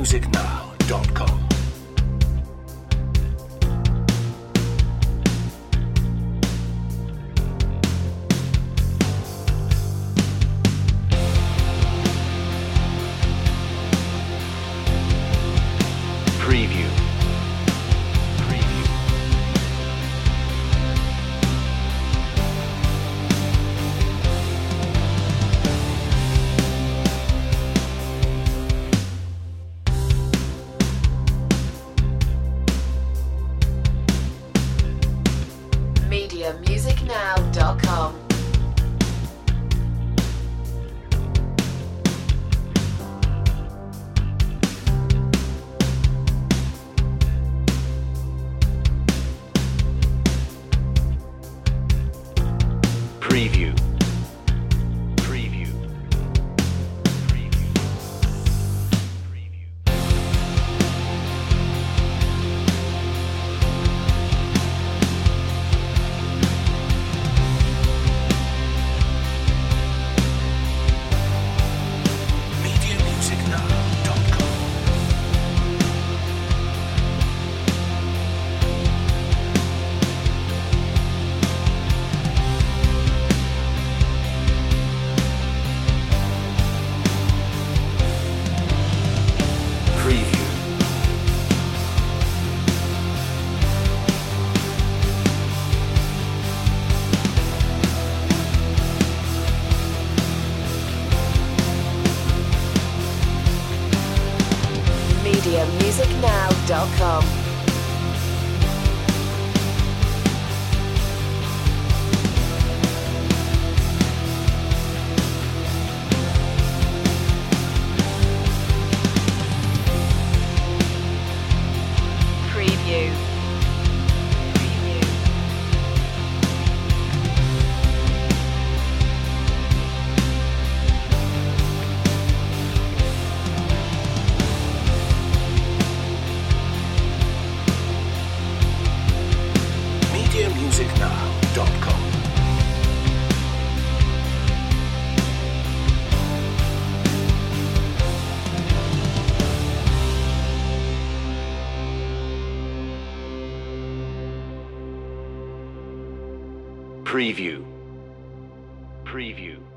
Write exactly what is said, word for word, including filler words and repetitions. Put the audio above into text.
music now dot com. Preview. Preview. media music now dot com. Preview. Preview. Preview. Preview. media music now dot com. Preview. media music now dot com. Preview. Preview. media music now dot com. Preview. Preview.